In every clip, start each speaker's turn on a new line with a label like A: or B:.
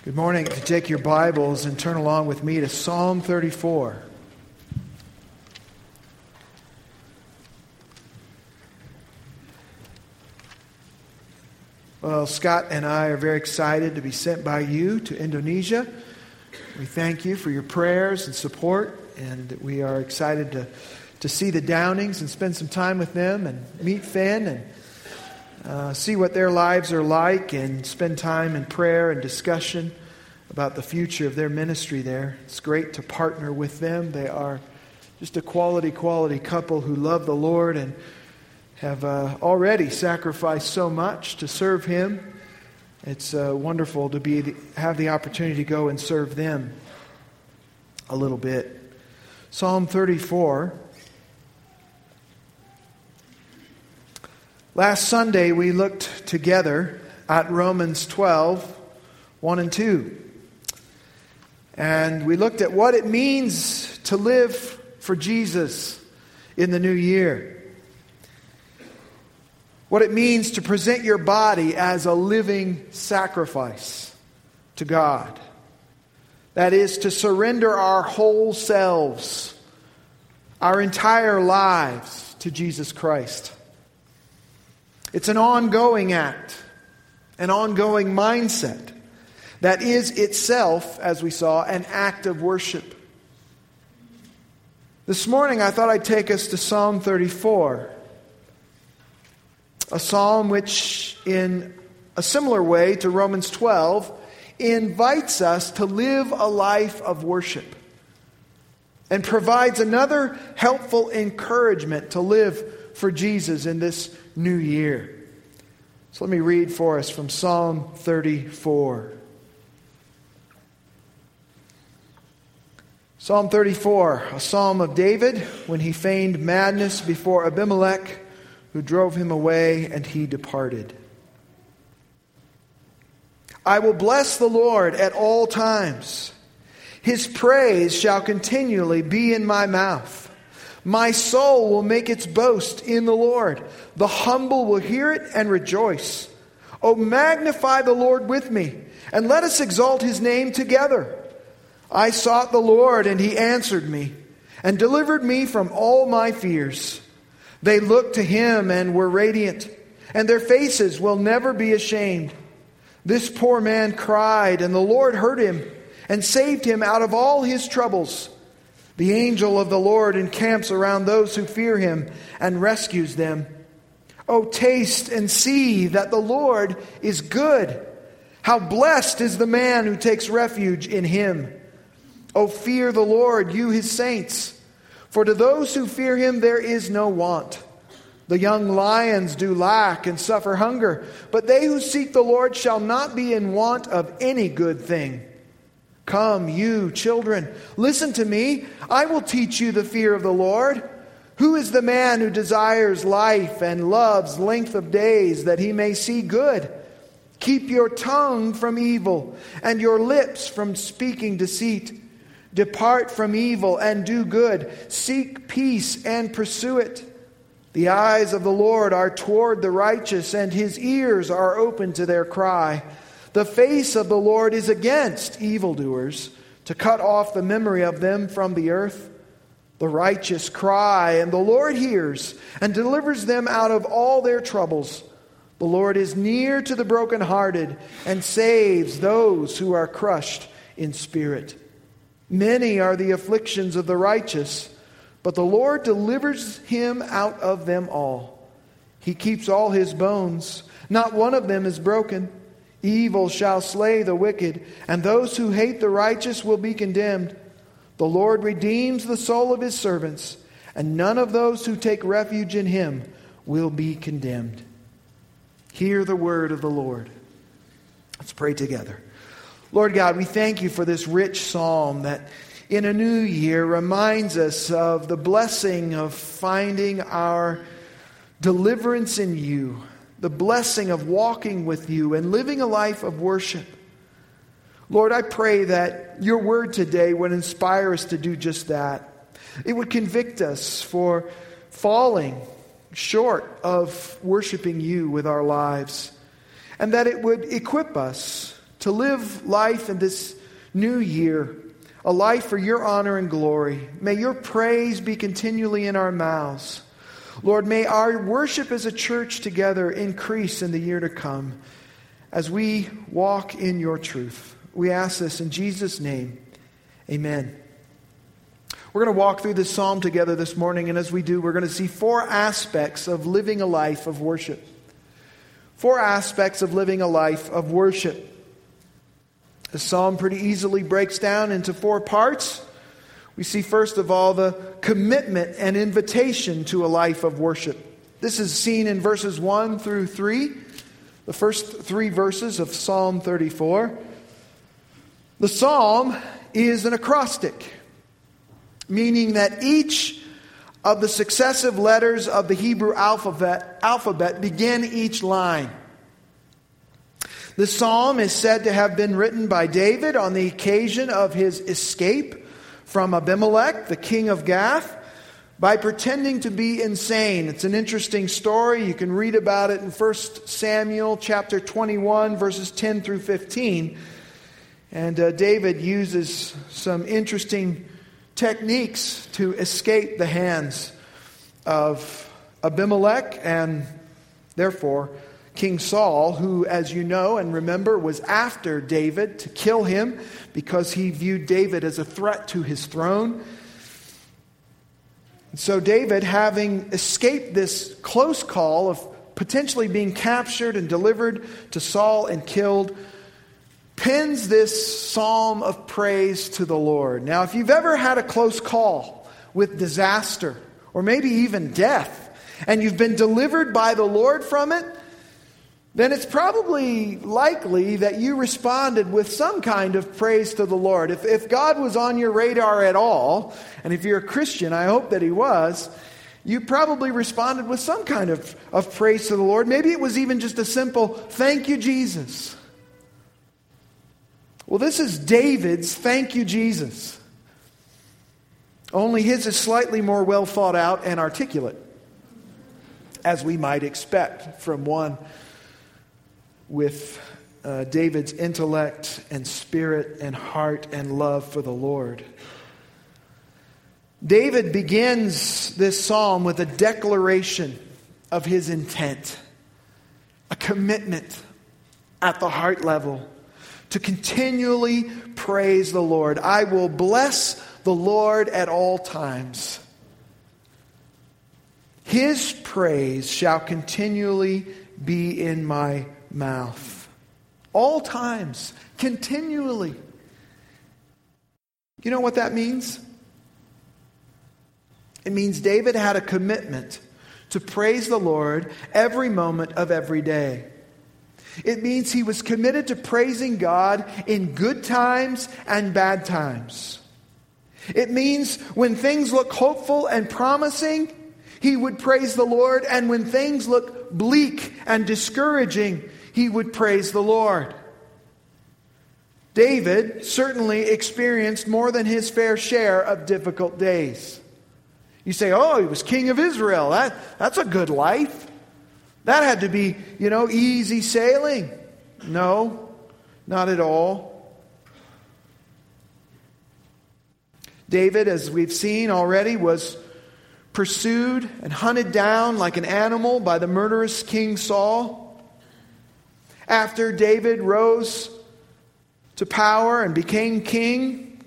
A: Good morning. If you take your Bibles and turn along with me to Psalm 34. Well, Scott and I are very excited to be sent by you to Indonesia. We thank you for your prayers and support, and we are excited to see the Downings and spend some time with them and meet Finn and see what their lives are like and spend time in prayer and discussion about the future of their ministry there. It's great to partner with them. They are just a quality couple who love the Lord and have already sacrificed so much to serve Him. It's wonderful to have the opportunity to go and serve them a little bit. Psalm 34. Last Sunday we looked together at Romans 12, 1 and 2. And we looked at what it means to live for Jesus in the new year. What it means to present your body as a living sacrifice to God. That is, to surrender our whole selves, our entire lives to Jesus Christ. It's an ongoing act, an ongoing mindset that is itself, as we saw, an act of worship. This morning I thought I'd take us to Psalm 34. A psalm which, in a similar way to Romans 12, invites us to live a life of worship and provides another helpful encouragement to live for Jesus in this new year. So let me read for us from Psalm 34. Psalm 34, a psalm of David when he feigned madness before Abimelech, who drove him away, and he departed. I will bless the Lord at all times. His praise shall continually be in my mouth. My soul will make its boast in the Lord. The humble will hear it and rejoice. Oh, magnify the Lord with me, and let us exalt His name together. I sought the Lord, and He answered me, and delivered me from all my fears. They looked to Him and were radiant, and their faces will never be ashamed. This poor man cried, and the Lord heard him, and saved him out of all his troubles. The angel of the Lord encamps around those who fear Him, and rescues them. Oh, taste and see that the Lord is good. How blessed is the man who takes refuge in Him. Oh, fear the Lord, you His saints. For to those who fear Him there is no want. The young lions do lack and suffer hunger, but they who seek the Lord shall not be in want of any good thing. Come, you children, listen to me. I will teach you the fear of the Lord. Who is the man who desires life and loves length of days, that he may see good? Keep your tongue from evil and your lips from speaking deceit. Depart from evil and do good. Seek peace and pursue it. The eyes of the Lord are toward the righteous, and His ears are open to their cry. The face of the Lord is against evildoers, to cut off the memory of them from the earth. The righteous cry, and the Lord hears, and delivers them out of all their troubles. The Lord is near to the brokenhearted, and saves those who are crushed in spirit. Many are the afflictions of the righteous, but the Lord delivers him out of them all. He keeps all his bones. Not one of them is broken. Evil shall slay the wicked, and those who hate the righteous will be condemned. The Lord redeems the soul of His servants, and none of those who take refuge in Him will be condemned. Hear the word of the Lord. Let's pray together. Lord God, we thank You for this rich psalm that in a new year reminds us of the blessing of finding our deliverance in You, the blessing of walking with You and living a life of worship. Lord, I pray that Your word today would inspire us to do just that. It would convict us for falling short of worshiping You with our lives, and that it would equip us to live life in this new year, a life for your honor and glory. May your praise be continually in our mouths. Lord, may our worship as a church together increase in the year to come as we walk in your truth. We ask this in Jesus' name. Amen. We're going to walk through this psalm together this morning, and as we do, we're going to see 4 aspects of living a life of worship. 4 aspects of living a life of worship. The psalm pretty easily breaks down into 4 parts. We see, first of all, the commitment and invitation to a life of worship. This is seen in verses 1 through 3, the first 3 verses of Psalm 34. The psalm is an acrostic, meaning that each of the successive letters of the Hebrew alphabet begin each line. The psalm is said to have been written by David on the occasion of his escape from Abimelech, the king of Gath, by pretending to be insane. It's an interesting story. You can read about it in 1 Samuel chapter 21, verses 10 through 15. And David uses some interesting techniques to escape the hands of Abimelech and therefore King Saul, who, as you know and remember, was after David to kill him because he viewed David as a threat to his throne. And so David, having escaped this close call of potentially being captured and delivered to Saul and killed, pens this psalm of praise to the Lord. Now, if you've ever had a close call with disaster or maybe even death, and you've been delivered by the Lord from it, then it's probably likely that you responded with some kind of praise to the Lord. If God was on your radar at all, and if you're a Christian, I hope that He was, you probably responded with some kind of praise to the Lord. Maybe it was even just a simple, "Thank you, Jesus." Well, this is David's "Thank you, Jesus." Only his is slightly more well thought out and articulate, as we might expect from one with David's intellect and spirit and heart and love for the Lord. David begins this psalm with a declaration of his intent, a commitment at the heart level to continually praise the Lord. I will bless the Lord at all times. His praise shall continually be in my mouth. All times, continually. You know what that means? It means David had a commitment to praise the Lord every moment of every day. It means he was committed to praising God in good times and bad times. It means when things look hopeful and promising, he would praise the Lord, and when things look bleak and discouraging, he would praise the Lord. David certainly experienced more than his fair share of difficult days. You say, "Oh, he was king of Israel. That's a good life. That had to be, easy sailing." No, not at all. David, as we've seen already, was pursued and hunted down like an animal by the murderous King Saul. After David rose to power and became king,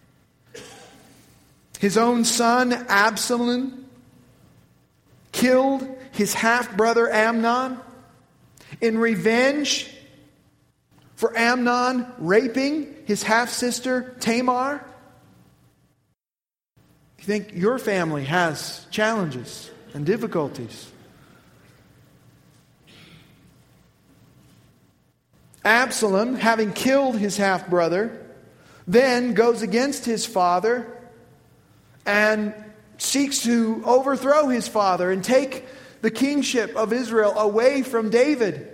A: his own son Absalom killed his half-brother Amnon in revenge for Amnon raping his half-sister Tamar. You think your family has challenges and difficulties? Absalom, having killed his half-brother, then goes against his father and seeks to overthrow his father and take the kingship of Israel away from David.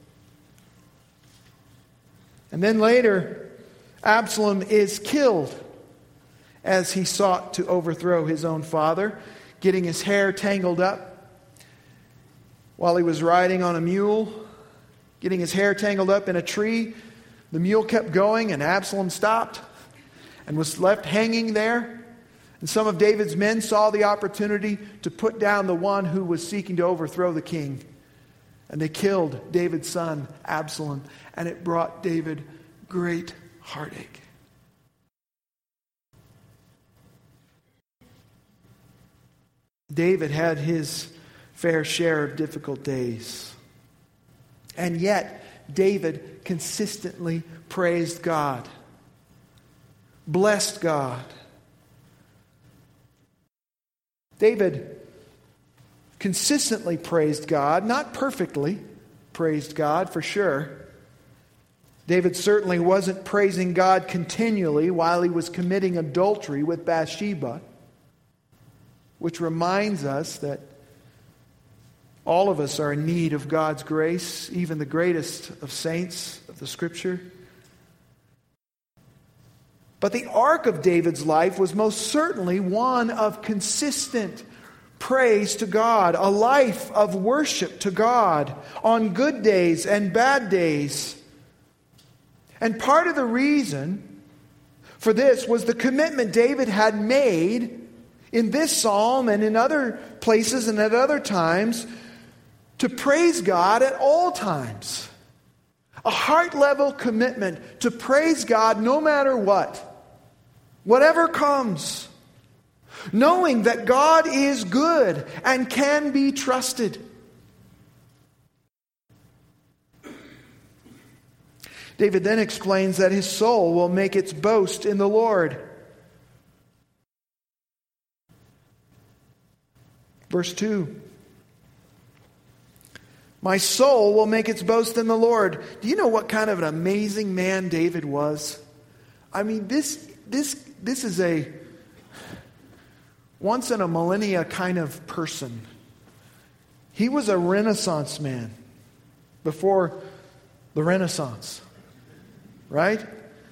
A: And then later, Absalom is killed as he sought to overthrow his own father, getting his hair tangled up while he was riding on a mule, getting his hair tangled up in a tree The mule kept going, and Absalom stopped and was left hanging there. And some of David's men saw the opportunity to put down the one who was seeking to overthrow the king. And they killed David's son, Absalom, and it brought David great heartache. David had his fair share of difficult days. And yet, David consistently praised God, blessed God. David consistently praised God, not perfectly praised God for sure. David certainly wasn't praising God continually while he was committing adultery with Bathsheba, which reminds us that all of us are in need of God's grace, even the greatest of saints of the Scripture. But the arc of David's life was most certainly one of consistent praise to God, a life of worship to God on good days and bad days. And part of the reason for this was the commitment David had made in this psalm and in other places and at other times to praise God at all times. A heart-level commitment to praise God no matter what. Whatever comes. Knowing that God is good and can be trusted. David then explains that his soul will make its boast in the Lord. Verse 2. My soul will make its boast in the Lord. Do you know what kind of an amazing man David was? I mean, this is a once in a millennia kind of person. He was a Renaissance man before the Renaissance. Right?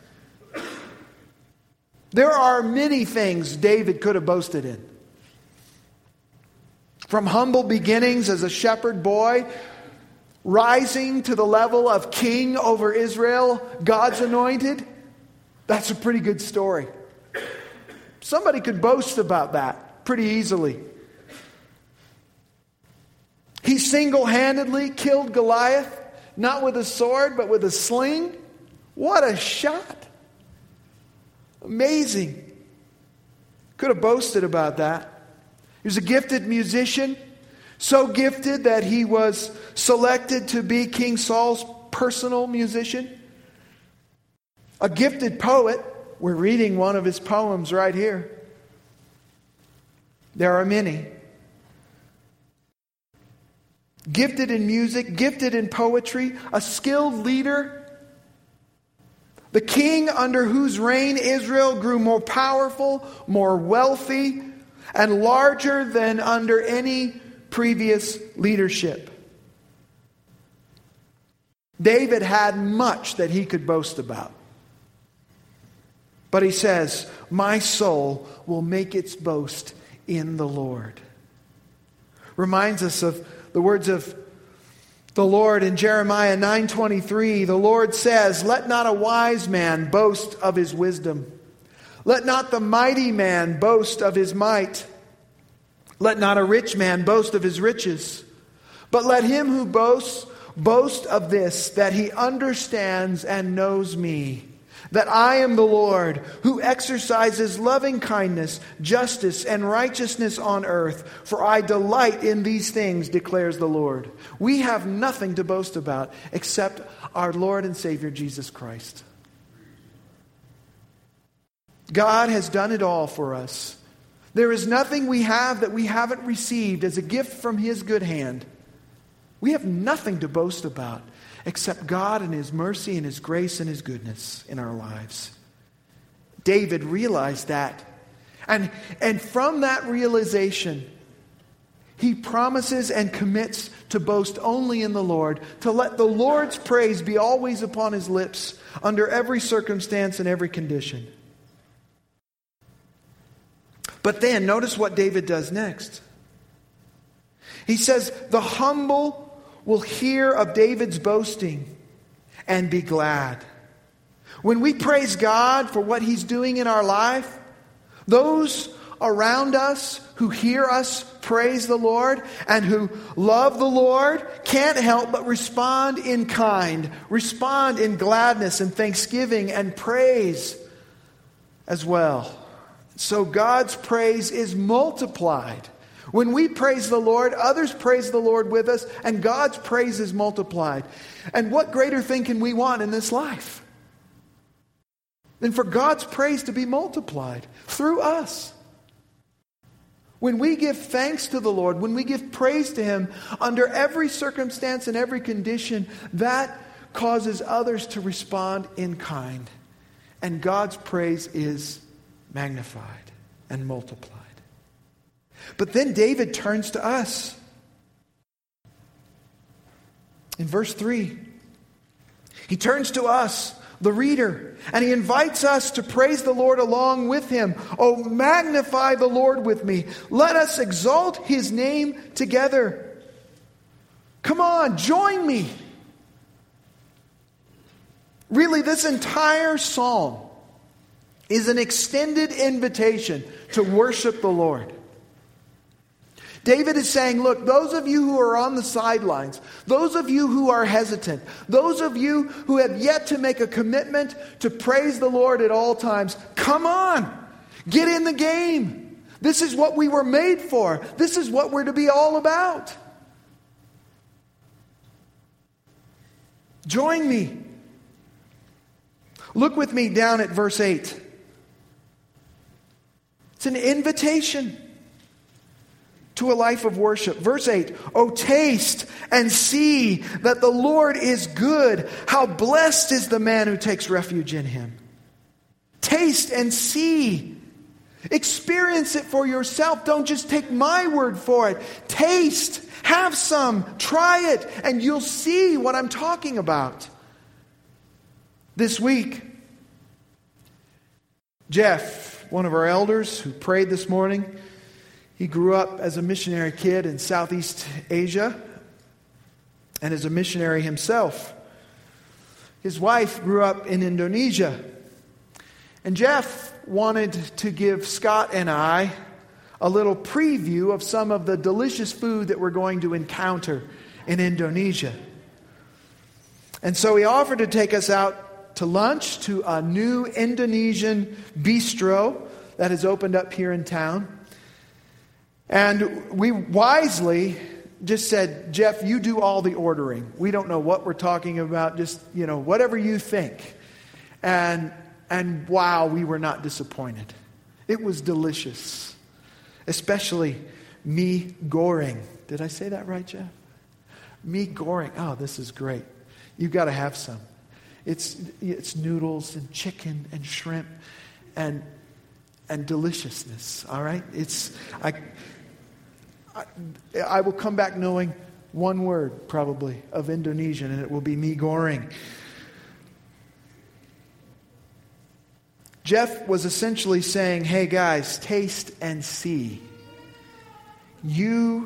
A: There are many things David could have boasted in. From humble beginnings as a shepherd boy, rising to the level of king over Israel, God's anointed. That's a pretty good story. Somebody could boast about that pretty easily. He single-handedly killed Goliath, not with a sword, but with a sling. What a shot. Amazing. Could have boasted about that. He was a gifted musician, so gifted that he was selected to be King Saul's personal musician. A gifted poet. We're reading one of his poems right here. There are many. Gifted in music, gifted in poetry, a skilled leader. The king under whose reign Israel grew more powerful, more wealthy, and larger than under any previous leadership. David had much that he could boast about. But he says, my soul will make its boast in the Lord. Reminds us of the words of the Lord in Jeremiah 9:23. The Lord says, let not a wise man boast of his wisdom. Let not the mighty man boast of his might. Let not a rich man boast of his riches. But let him who boasts boast of this, that he understands and knows me, that I am the Lord, who exercises loving kindness, justice, and righteousness on earth. For I delight in these things, declares the Lord. We have nothing to boast about except our Lord and Savior, Jesus Christ. God has done it all for us. There is nothing we have that we haven't received as a gift from His good hand. We have nothing to boast about except God and His mercy and His grace and His goodness in our lives. David realized that. And from that realization, he promises and commits to boast only in the Lord, to let the Lord's praise be always upon his lips, under every circumstance and every condition. But then, notice what David does next. He says, the humble will hear of David's boasting and be glad. When we praise God for what He's doing in our life, those around us who hear us praise the Lord and who love the Lord can't help but respond in kind, respond in gladness and thanksgiving and praise as well. So God's praise is multiplied. When we praise the Lord, others praise the Lord with us, and God's praise is multiplied. And what greater thing can we want in this life than for God's praise to be multiplied through us? When we give thanks to the Lord, when we give praise to Him under every circumstance and every condition, that causes others to respond in kind. And God's praise is magnified and multiplied. But then David turns to us. In verse 3, he turns to us, the reader, and he invites us to praise the Lord along with him. Oh, magnify the Lord with me. Let us exalt His name together. Come on, join me. Really, this entire psalm is an extended invitation to worship the Lord. David is saying, look, those of you who are on the sidelines, those of you who are hesitant, those of you who have yet to make a commitment to praise the Lord at all times, come on, get in the game. This is what we were made for. This is what we're to be all about. Join me. Look with me down at verse 8. It's an invitation to a life of worship. Verse 8, oh, taste and see that the Lord is good. How blessed is the man who takes refuge in Him. Taste and see. Experience it for yourself. Don't just take my word for it. Taste, have some, try it, and you'll see what I'm talking about. This week, Jeff, one of our elders who prayed this morning, he grew up as a missionary kid in Southeast Asia and as a missionary himself. His wife grew up in Indonesia. And Jeff wanted to give Scott and I a little preview of some of the delicious food that we're going to encounter in Indonesia. And so he offered to take us out to lunch to a new Indonesian bistro that has opened up here in town. And we wisely just said, Jeff, you do all the ordering. We don't know what we're talking about. Just, whatever you think. And wow, we were not disappointed. It was delicious. Especially mee goreng. Did I say that right, Jeff? Mee goreng. Oh, this is great. You've got to have some. It's noodles and chicken and shrimp and deliciousness. All right? I will come back knowing one word, probably, of Indonesian, and it will be mee goreng. Jeff was essentially saying, hey guys, taste and see. You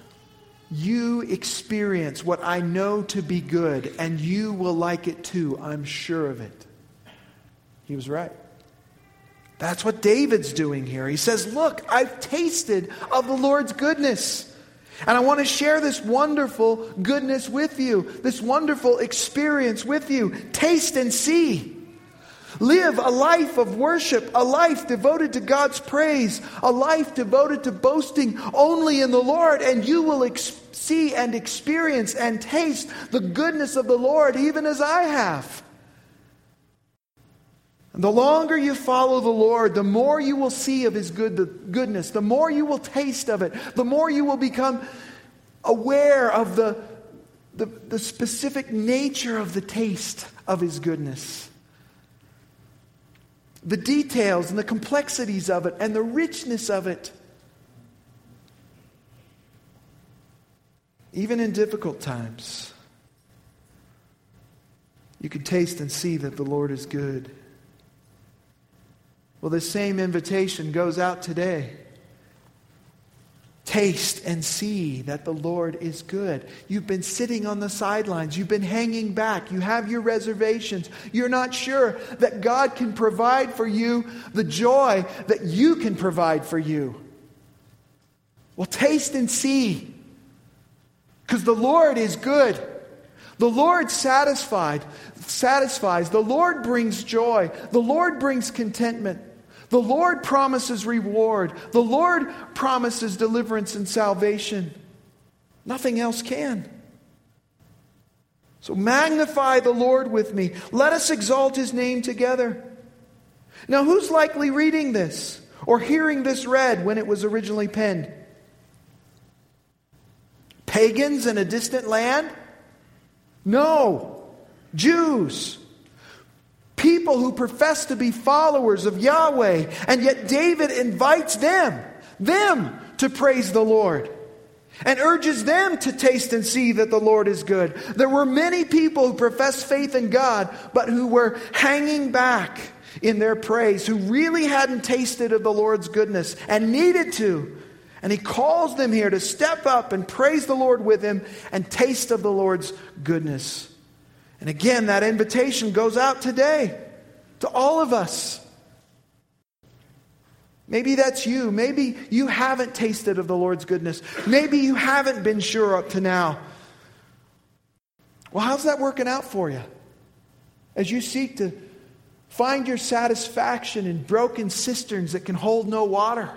A: experience what I know to be good, and you will like it too. I'm sure of it. He was right. That's what David's doing here. He says, look, I've tasted of the Lord's goodness. And I want to share this wonderful goodness with you. This wonderful experience with you. Taste and see. Live a life of worship. A life devoted to God's praise. A life devoted to boasting only in the Lord. And you will see and experience and taste the goodness of the Lord, even as I have. And the longer you follow the Lord, the more you will see of His goodness, the more you will taste of it, the more you will become aware of the specific nature of the taste of His goodness. The details and the complexities of it and the richness of it. Even in difficult times, you can taste and see that the Lord is good. Well, this same invitation goes out today. Taste and see that the Lord is good. You've been sitting on the sidelines. You've been hanging back. You have your reservations. You're not sure that God can provide for you the joy that you can provide for you. Well, taste and see. Because the Lord is good. The Lord satisfies. The Lord brings joy. The Lord brings contentment. The Lord promises reward. The Lord promises deliverance and salvation. Nothing else can. So magnify the Lord with me. Let us exalt His name together. Now, who's likely reading this or hearing this read when it was originally penned? Pagans in a distant land? No. Jews. People who profess to be followers of Yahweh. And yet David invites them to praise the Lord. And urges them to taste and see that the Lord is good. There were many people who professed faith in God, but who were hanging back in their praise, who really hadn't tasted of the Lord's goodness and needed to. And He calls them here to step up and praise the Lord with Him and taste of the Lord's goodness. And again, that invitation goes out today to all of us. Maybe that's you. Maybe you haven't tasted of the Lord's goodness. Maybe you haven't been sure up to now. Well, how's that working out for you? As you seek to find your satisfaction in broken cisterns that can hold no water.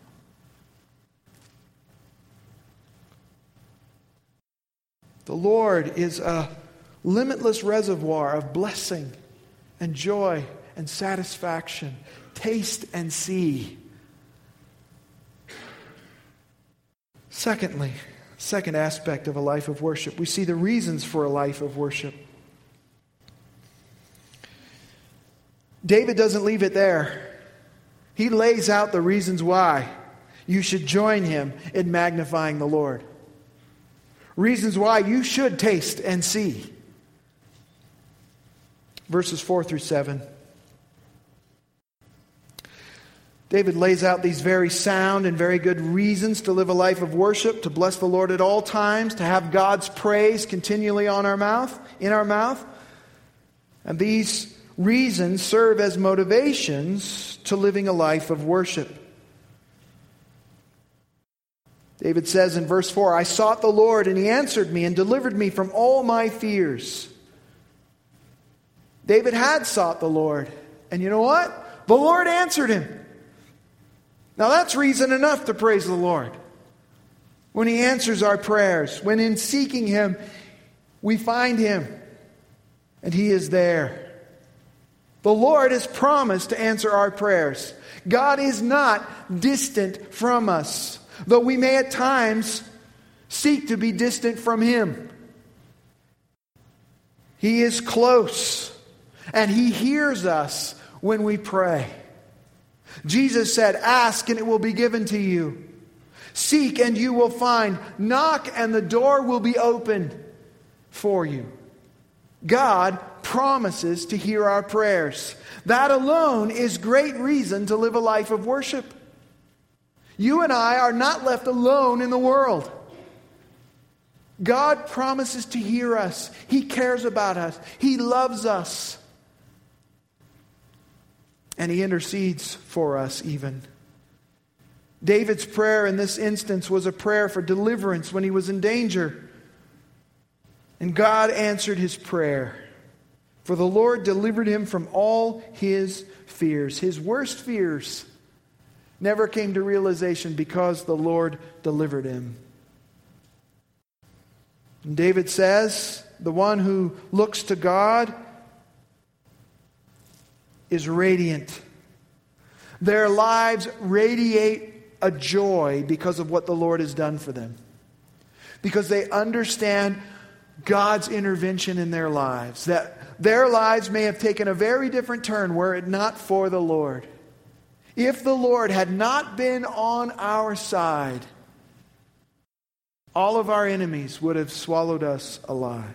A: The Lord is a limitless reservoir of blessing and joy and satisfaction. Taste and see. Secondly, second aspect of a life of worship, we see the reasons for a life of worship. David doesn't leave it there. He lays out the reasons why you should join him in magnifying the Lord. Reasons why you should taste and see. Verses 4 through 7. David lays out these very sound and very good reasons to live a life of worship, to bless the Lord at all times, to have God's praise continually in our mouth. And these reasons serve as motivations to living a life of worship. David says in verse 4, I sought the Lord, and He answered me and delivered me from all my fears. David had sought the Lord. And you know what? The Lord answered him. Now that's reason enough to praise the Lord. When He answers our prayers, when in seeking Him, we find Him. And He is there. The Lord has promised to answer our prayers. God is not distant from us, though we may at times seek to be distant from Him. He is close, and He hears us when we pray. Jesus said, ask and it will be given to you. Seek and you will find. Knock and the door will be opened for you. God promises to hear our prayers. That alone is great reason to live a life of worship. You and I are not left alone in the world. God promises to hear us. He cares about us. He loves us. And He intercedes for us even. David's prayer in this instance was a prayer for deliverance when he was in danger. And God answered his prayer. For the Lord delivered him from all his fears. His worst fears never came to realization because the Lord delivered him. And David says, the one who looks to God is radiant. Their lives radiate a joy because of what the Lord has done for them. Because they understand God's intervention in their lives. That their lives may have taken a very different turn were it not for the Lord. If the Lord had not been on our side, all of our enemies would have swallowed us alive.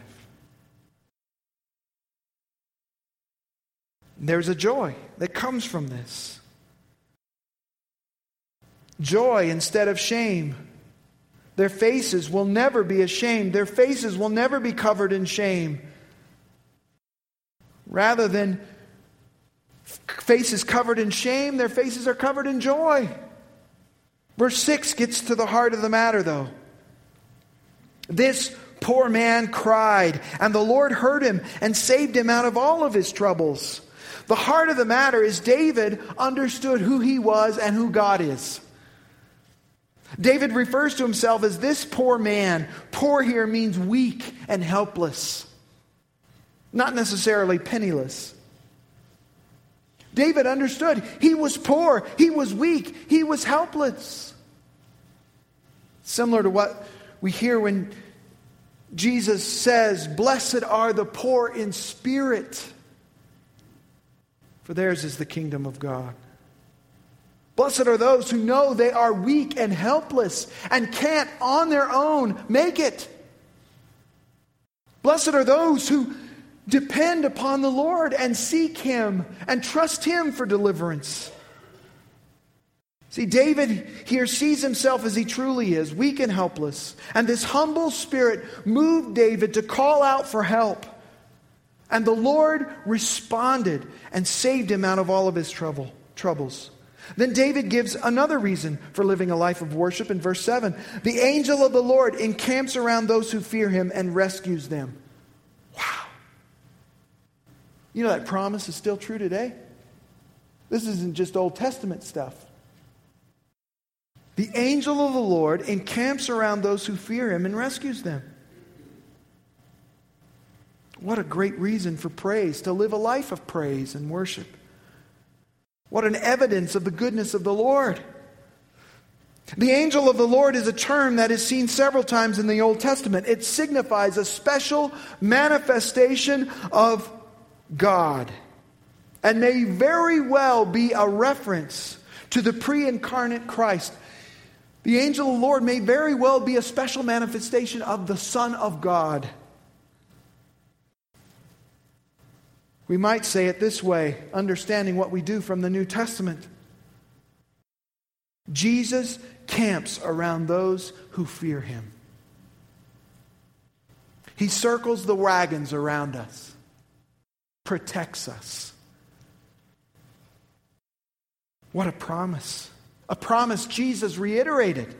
A: There's a joy that comes from this. Joy instead of shame. their faces will never be ashamed. Their faces will never be covered in shame. Rather than faces covered in shame, their faces are covered in joy. Verse 6 gets to the heart of the matter, though. This poor man cried, and the Lord heard him and saved him out of all of his troubles. The heart of the matter is David understood who he was and who God is. David refers to himself as this poor man. Poor here means weak and helpless, not necessarily penniless. David understood he was poor, he was weak, he was helpless. Similar to what we hear when Jesus says, "Blessed are the poor in spirit, for theirs is the kingdom of God." Blessed are those who know they are weak and helpless and can't on their own make it. Blessed are those who depend upon the Lord and seek Him and trust Him for deliverance. See, David here sees himself as he truly is, weak and helpless. And this humble spirit moved David to call out for help. And the Lord responded and saved him out of all of his troubles. Then David gives another reason for living a life of worship in verse 7. The angel of the Lord encamps around those who fear Him and rescues them. Wow. You know that promise is still true today? This isn't just Old Testament stuff. The angel of the Lord encamps around those who fear Him and rescues them. What a great reason for praise, to live a life of praise and worship. What an evidence of the goodness of the Lord. The angel of the Lord is a term that is seen several times in the Old Testament. It signifies a special manifestation of God, and may very well be a reference to the pre-incarnate Christ. The angel of the Lord may very well be a special manifestation of the Son of God. We might say it this way, understanding what we do from the New Testament. Jesus camps around those who fear Him. He circles the wagons around us, protects us. What a promise. A promise Jesus reiterated.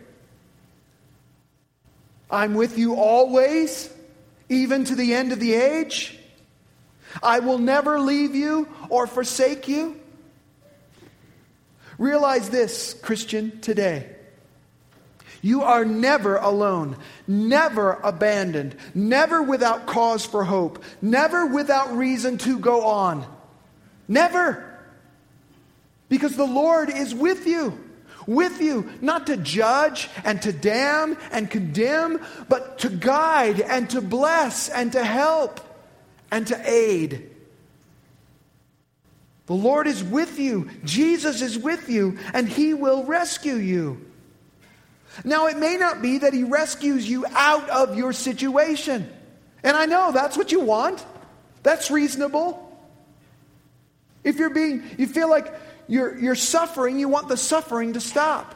A: I'm with you always, even to the end of the age. I will never leave you or forsake you. Realize this, Christian, today. You are never alone, never abandoned, never without cause for hope, never without reason to go on. Never. Because the Lord is with you. With you, not to judge and to damn and condemn, but to guide and to bless and to help and to aid. The Lord is with you. Jesus is with you, and He will rescue you. Now, it may not be that He rescues you out of your situation. And I know that's what you want. That's reasonable. If you feel like you're suffering, you want the suffering to stop.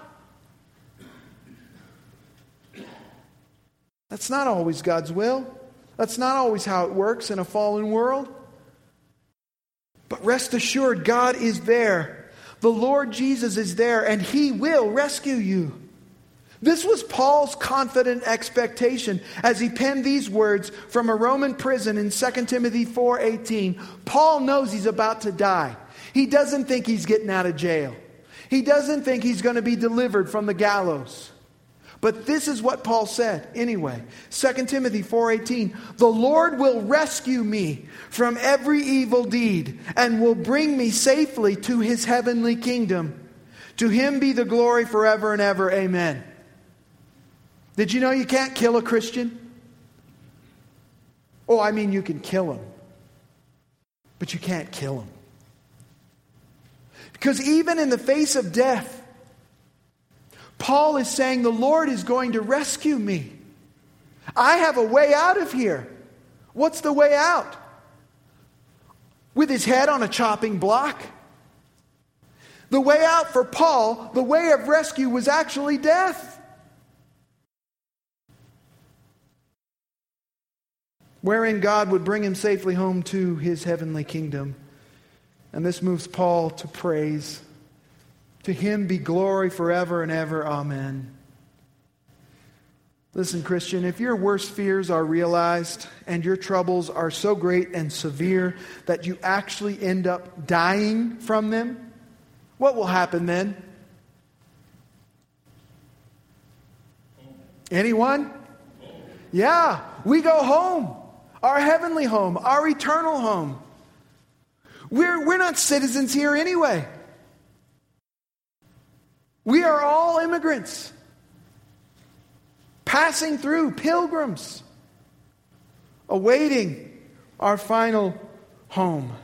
A: That's not always God's will. That's not always how it works in a fallen world. But rest assured, God is there. The Lord Jesus is there, and He will rescue you. This was Paul's confident expectation as he penned these words from a Roman prison in 2 Timothy 4:18. Paul knows he's about to die. He doesn't think he's getting out of jail. He doesn't think he's going to be delivered from the gallows. But this is what Paul said anyway. 2 Timothy 4:18. The Lord will rescue me from every evil deed and will bring me safely to His heavenly kingdom. To Him be the glory forever and ever. Amen. Did you know you can't kill a Christian? Oh, I mean you can kill him. But you can't kill him. Because even in the face of death, Paul is saying the Lord is going to rescue me. I have a way out of here. What's the way out? With his head on a chopping block? The way out for Paul, the way of rescue was actually death. wherein God would bring him safely home to his heavenly kingdom. And this moves Paul to praise. To him be glory forever and ever. Amen. Listen, Christian, if your worst fears are realized and your troubles are so great and severe that you actually end up dying from them, what will happen then? Anyone? Yeah, we go home. Our heavenly home, our eternal home. We're not citizens here anyway. We are all immigrants. Passing through, pilgrims, awaiting our final home.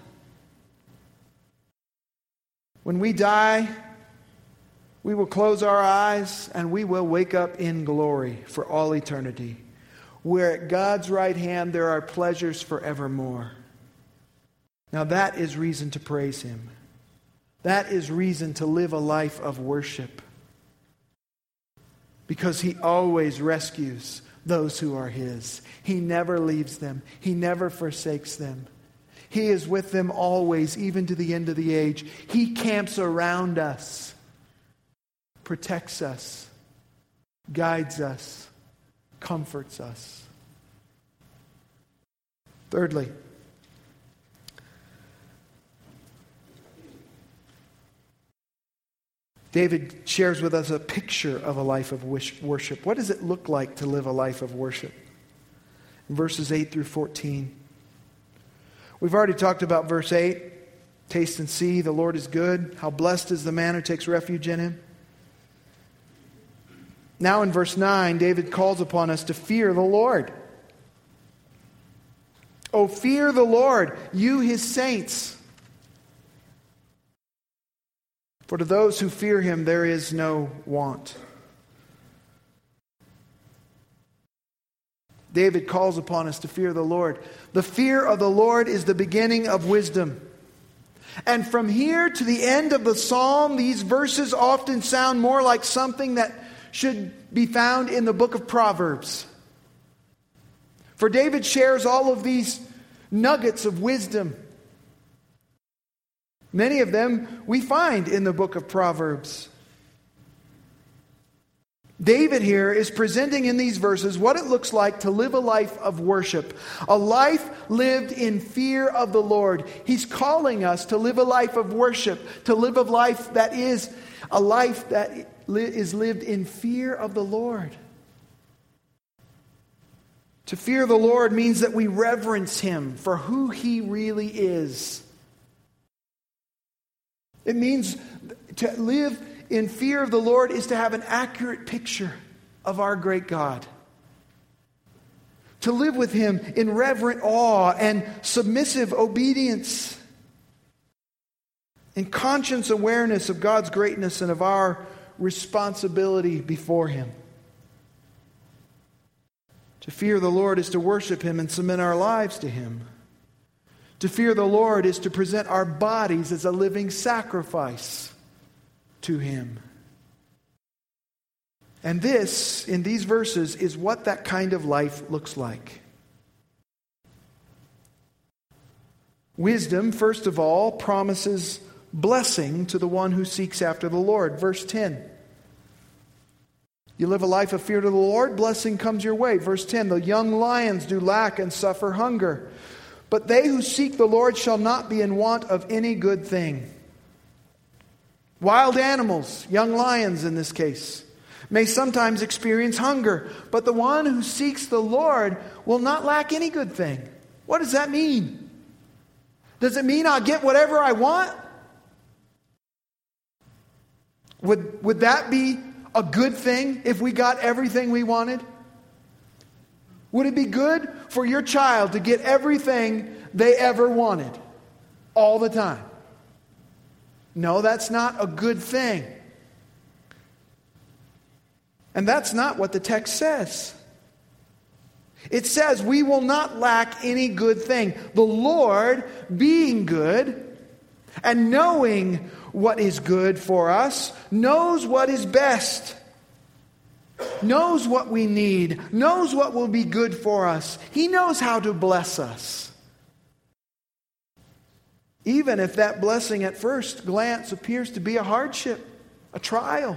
A: When we die, we will close our eyes and we will wake up in glory for all eternity, where at God's right hand there are pleasures forevermore. Now that is reason to praise Him. That is reason to live a life of worship. Because He always rescues those who are His. He never leaves them. He never forsakes them. He is with them always, even to the end of the age. He camps around us, protects us, guides us, comforts us. Thirdly, David shares with us a picture of a life of worship. What does it look like to live a life of worship? In verses 8 through 14. We've already talked about verse 8. Taste and see, the Lord is good. How blessed is the man who takes refuge in Him. Now in verse 9, David calls upon us to fear the Lord. Oh, fear the Lord, you His saints. For to those who fear Him, there is no want. David calls upon us to fear the Lord. The fear of the Lord is the beginning of wisdom. And from here to the end of the psalm, these verses often sound more like something that should be found in the book of Proverbs. For David shares all of these nuggets of wisdom. Many of them we find in the book of Proverbs. David here is presenting in these verses what it looks like to live a life of worship. A life lived in fear of the Lord. He's calling us to live a life of worship. To live a life that is a life that is lived in fear of the Lord. To fear the Lord means that we reverence Him for who He really is. It means to live in fear of the Lord is to have an accurate picture of our great God. To live with Him in reverent awe and submissive obedience. In conscious awareness of God's greatness and of our responsibility before Him. To fear the Lord is to worship Him and submit our lives to Him. To fear the Lord is to present our bodies as a living sacrifice to Him. And this, in these verses, is what that kind of life looks like. Wisdom, first of all, promises blessing to the one who seeks after the Lord. Verse 10. You live a life of fear to the Lord, blessing comes your way. Verse 10. The young lions do lack and suffer hunger, but they who seek the Lord shall not be in want of any good thing. Wild animals, young lions in this case, may sometimes experience hunger, but the one who seeks the Lord will not lack any good thing. What does that mean? Does it mean I'll get whatever I want? Would that be a good thing if we got everything we wanted? Would it be good for your child to get everything they ever wanted all the time? No, that's not a good thing. And that's not what the text says. It says we will not lack any good thing. The Lord, being good and knowing what is good for us, knows what is best. knows what we need, knows what will be good for us. He knows how to bless us. Even if that blessing at first glance appears to be a hardship, a trial.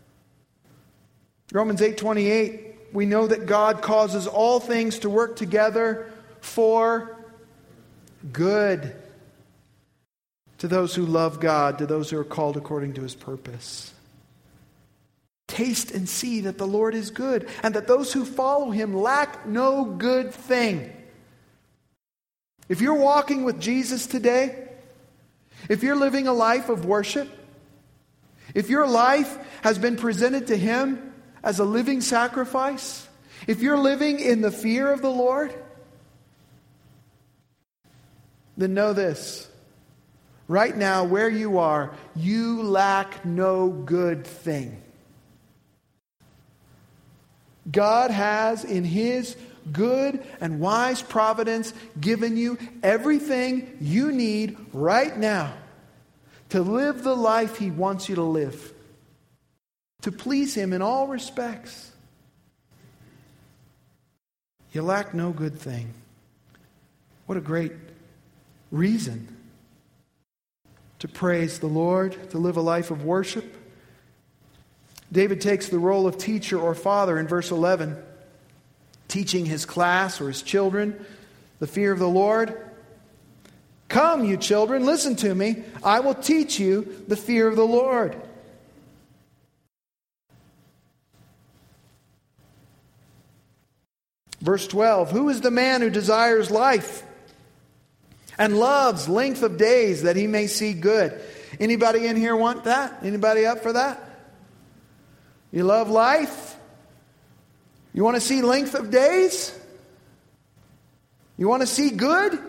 A: Romans 8:28, we know that God causes all things to work together for good to those who love God, to those who are called according to His purpose. Taste and see that the Lord is good, and that those who follow Him lack no good thing. If you're walking with Jesus today, if you're living a life of worship, if your life has been presented to Him as a living sacrifice, if you're living in the fear of the Lord, then know this. Right now, where you are, you lack no good thing. God has, in His good and wise providence, given you everything you need right now to live the life He wants you to live, to please Him in all respects. You lack no good thing. What a great reason to praise the Lord, to live a life of worship. David takes the role of teacher or father in verse 11, teaching his class or his children the fear of the Lord. Come, you children, listen to me. I will teach you the fear of the Lord. Verse 12, who is the man who desires life and loves length of days that he may see good? Anybody in here want that? Anybody up for that? You love life? You want to see length of days? You want to see good?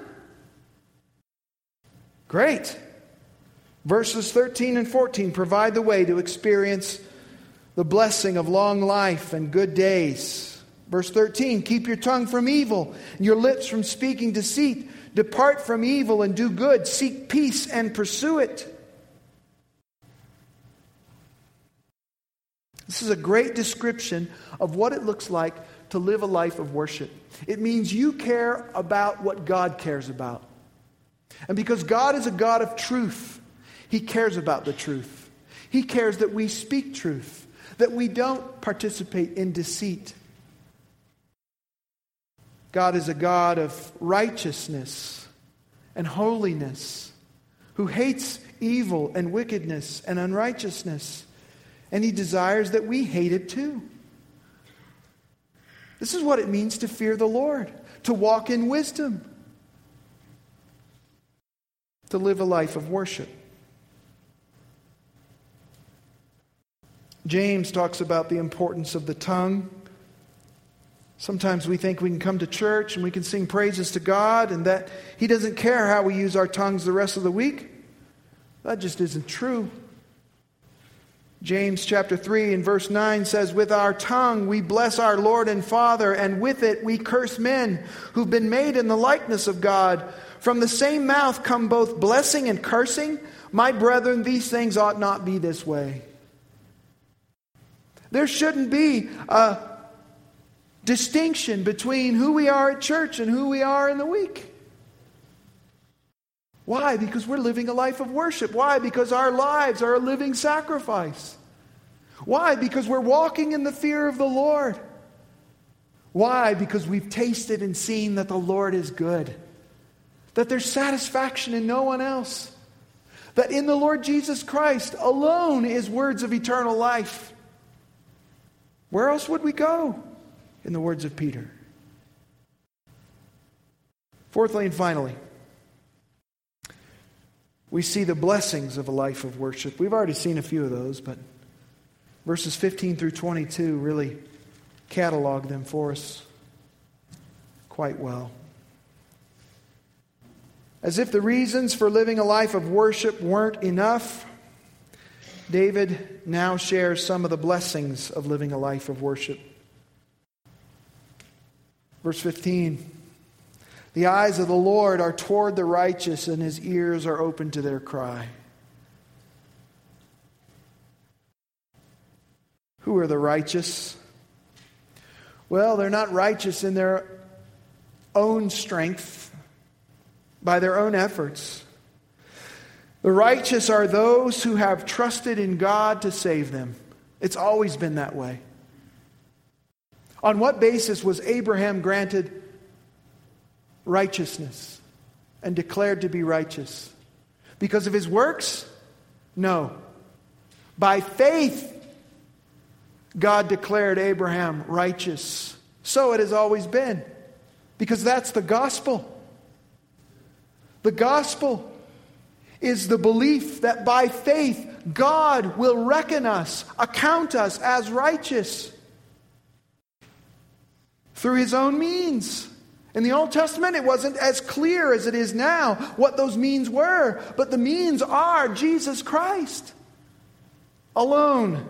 A: Great. Verses 13 and 14 provide the way to experience the blessing of long life and good days. Verse 13, keep your tongue from evil and your lips from speaking deceit. Depart from evil and do good. Seek peace and pursue it. This is a great description of what it looks like to live a life of worship. It means you care about what God cares about. And because God is a God of truth, He cares about the truth. He cares that we speak truth, that we don't participate in deceit. God is a God of righteousness and holiness, who hates evil and wickedness and unrighteousness. And He desires that we hate it too. This is what it means to fear the Lord, to walk in wisdom, to live a life of worship. James talks about the importance of the tongue. Sometimes we think we can come to church and we can sing praises to God and that He doesn't care how we use our tongues the rest of the week. That just isn't true. James chapter 3 and verse 9 says, with our tongue we bless our Lord and Father, and with it we curse men who've been made in the likeness of God. From the same mouth come both blessing and cursing. My brethren, these things ought not be this way. There shouldn't be a distinction between who we are at church and who we are in the week. Why? Because we're living a life of worship. Why? Because our lives are a living sacrifice. Why? Because we're walking in the fear of the Lord. Why? Because we've tasted and seen that the Lord is good. That there's satisfaction in no one else. That in the Lord Jesus Christ alone is words of eternal life. Where else would we go? In the words of Peter. Fourthly and finally, we see the blessings of a life of worship. We've already seen a few of those, but verses 15 through 22 really catalog them for us quite well. As if the reasons for living a life of worship weren't enough, David now shares some of the blessings of living a life of worship. Verse 15, the eyes of the Lord are toward the righteous, and His ears are open to their cry. Who are the righteous? Well, they're not righteous in their own strength, by their own efforts. The righteous are those who have trusted in God to save them. It's always been that way. On what basis was Abraham granted righteousness and declared to be righteous? Because of his works? No. By faith, God declared Abraham righteous. So it has always been. Because that's the gospel. The gospel is the belief that by faith, God will reckon us, account us as righteous through His own means. In the Old Testament, it wasn't as clear as it is now what those means were, but the means are Jesus Christ alone.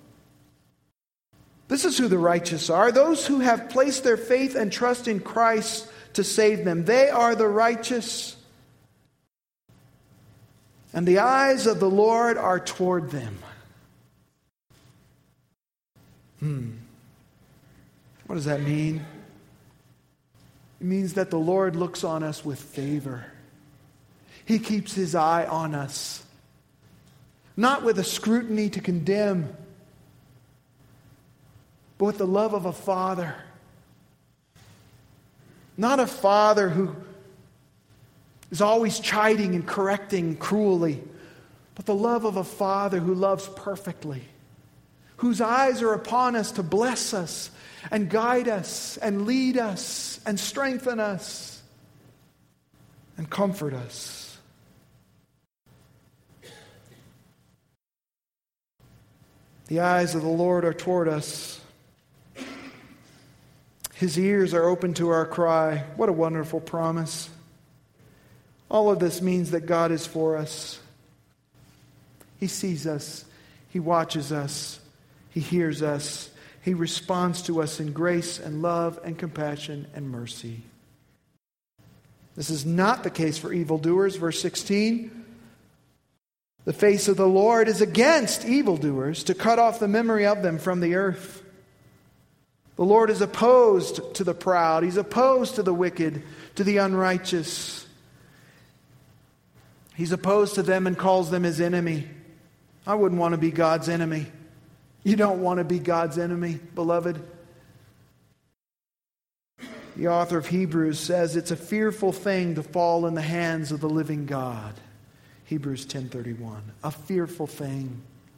A: This is who the righteous are, those who have placed their faith and trust in Christ to save them. They are the righteous. And the eyes of the Lord are toward them. What does that mean? It means that the Lord looks on us with favor. He keeps His eye on us. Not with a scrutiny to condemn, but with the love of a father. Not a father who is always chiding and correcting cruelly, but the love of a father who loves perfectly, whose eyes are upon us to bless us and guide us and lead us and strengthen us and comfort us. The eyes of the Lord are toward us. His ears are open to our cry. What a wonderful promise. All of this means that God is for us. He sees us. He watches us. He hears us. He responds to us in grace and love and compassion and mercy. This is not the case for evildoers. Verse 16. The face of the Lord is against evildoers, to cut off the memory of them from the earth. The Lord is opposed to the proud. He's opposed to the wicked, to the unrighteous. He's opposed to them and calls them His enemy. I wouldn't want to be God's enemy. You don't want to be God's enemy, beloved. The author of Hebrews says it's a fearful thing to fall in the hands of the living God. Hebrews 10:31. A fearful thing.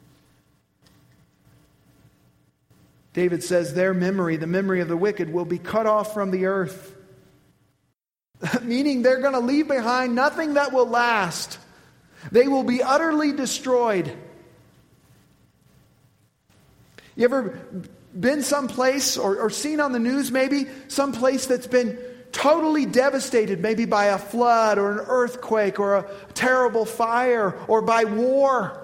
A: David says their memory, the memory of the wicked, will be cut off from the earth. Meaning they're going to leave behind nothing that will last. They will be utterly destroyed. You ever been someplace or seen on the news maybe someplace that's been totally devastated, maybe by a flood or an earthquake or a terrible fire or by war?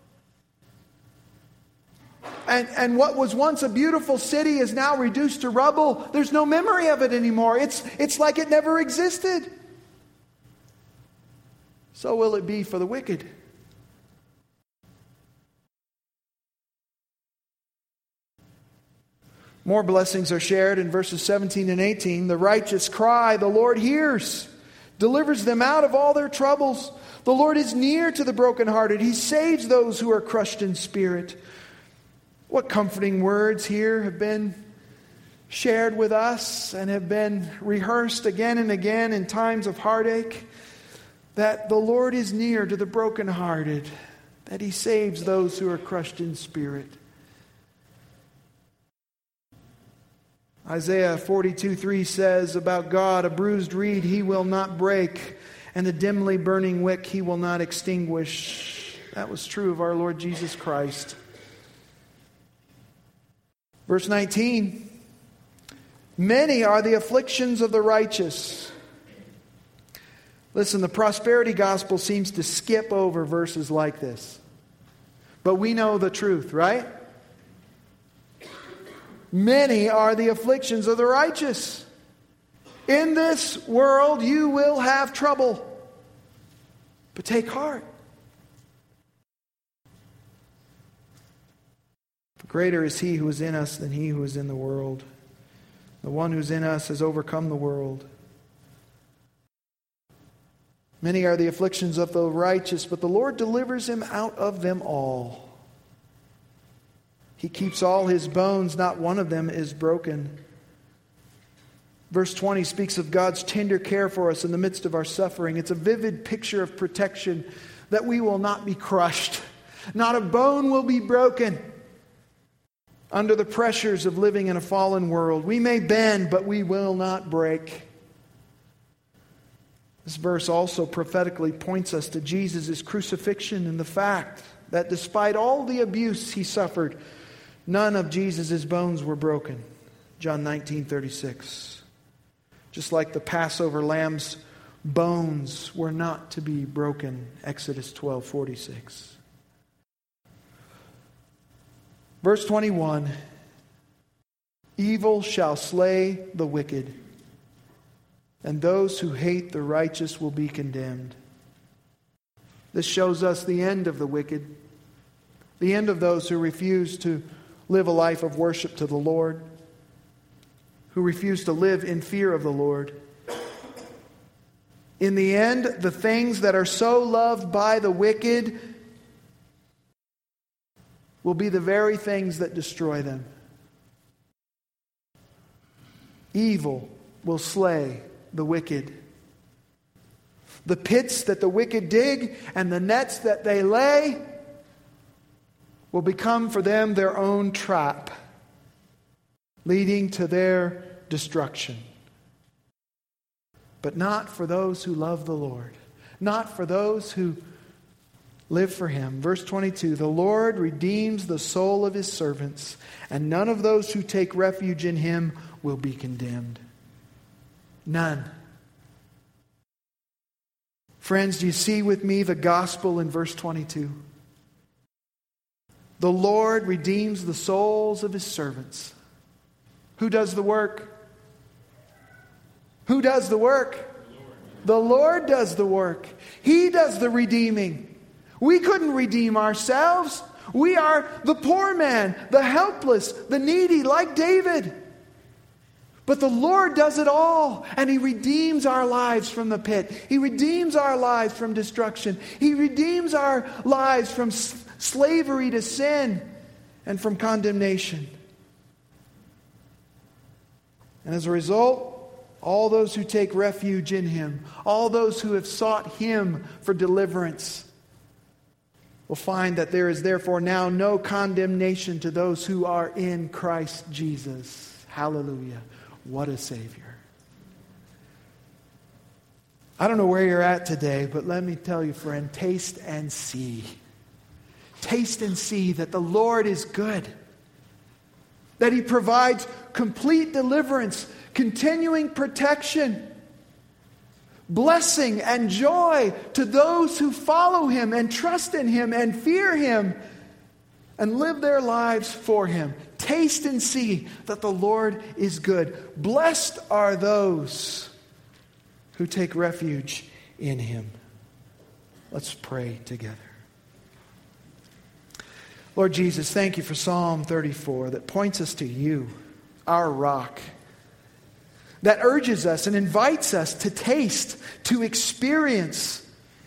A: And what was once a beautiful city is now reduced to rubble. There's no memory of it anymore. It's like it never existed. So will it be for the wicked. More blessings are shared in verses 17 and 18. The righteous cry, the Lord hears, delivers them out of all their troubles. The Lord is near to the brokenhearted. He saves those who are crushed in spirit. What comforting words here have been shared with us and have been rehearsed again and again in times of heartache. That the Lord is near to the brokenhearted, that He saves those who are crushed in spirit. Isaiah 42:3 says about God, a bruised reed He will not break, and the dimly burning wick He will not extinguish. That was true of our Lord Jesus Christ. Verse 19, many are the afflictions of the righteous. Listen, the prosperity gospel seems to skip over verses like this. But we know the truth, right? Many are the afflictions of the righteous. In this world you will have trouble. But take heart. Greater is He who is in us than he who is in the world. The one who's in us has overcome the world. Many are the afflictions of the righteous, but the Lord delivers him out of them all. He keeps all his bones, not one of them is broken. Verse 20 speaks of God's tender care for us in the midst of our suffering. It's a vivid picture of protection, that we will not be crushed. Not a bone will be broken under the pressures of living in a fallen world. We may bend, but we will not break. This verse also prophetically points us to Jesus' crucifixion and the fact that despite all the abuse he suffered, none of Jesus' bones were broken. John 19:36. Just like the Passover lamb's bones were not to be broken. Exodus 12:46. Verse 21. Evil shall slay the wicked, and those who hate the righteous will be condemned. This shows us the end of the wicked, the end of those who refuse to live a life of worship to the Lord, who refuse to live in fear of the Lord. In the end, the things that are so loved by the wicked will be the very things that destroy them. Evil will slay the wicked. The pits that the wicked dig and the nets that they lay will become for them their own trap, leading to their destruction. But not for those who love the Lord, not for those who live for Him. Verse 22, the Lord redeems the soul of His servants, and none of those who take refuge in Him will be condemned. None. Friends, do you see with me the gospel in verse 22? The Lord redeems the souls of His servants. Who does the work? Who does the work? The Lord does the work. He does the redeeming. We couldn't redeem ourselves. We are the poor man, the helpless, the needy, like David. But the Lord does it all, and He redeems our lives from the pit. He redeems our lives from destruction. He redeems our lives from slavery to sin and from condemnation. And as a result, all those who take refuge in Him, all those who have sought Him for deliverance, will find that there is therefore now no condemnation to those who are in Christ Jesus. Hallelujah. What a Savior. I don't know where you're at today, but let me tell you, friend, taste and see. Taste and see that the Lord is good. That He provides complete deliverance, continuing protection, blessing and joy to those who follow Him and trust in Him and fear Him and live their lives for Him. Taste and see that the Lord is good. Blessed are those who take refuge in Him. Let's pray together. Lord Jesus, thank You for Psalm 34 that points us to You, our rock, that urges us and invites us to taste, to experience,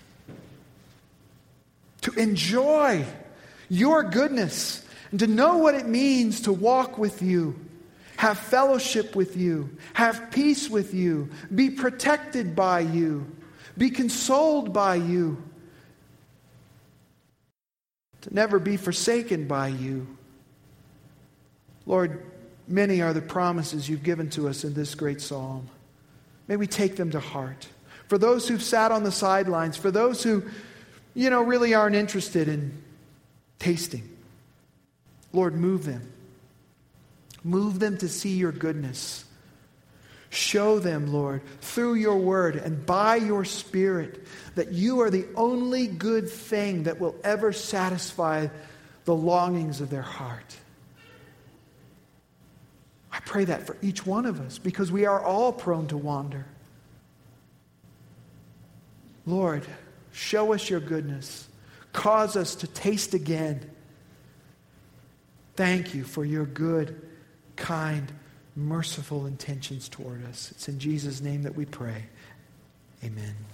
A: to enjoy Your goodness, and to know what it means to walk with You, have fellowship with You, have peace with You, be protected by You, be consoled by You, to never be forsaken by You. Lord, many are the promises You've given to us in this great psalm. May we take them to heart. For those who've sat on the sidelines, for those who, really aren't interested in tasting, Lord, move them. Move them to see Your goodness. Show them, Lord, through Your word and by Your Spirit, that You are the only good thing that will ever satisfy the longings of their heart. I pray that for each one of us, because we are all prone to wander. Lord, show us Your goodness. Cause us to taste again. Thank You for Your good, kind merciful intentions toward us. It's in Jesus' name that we pray. Amen.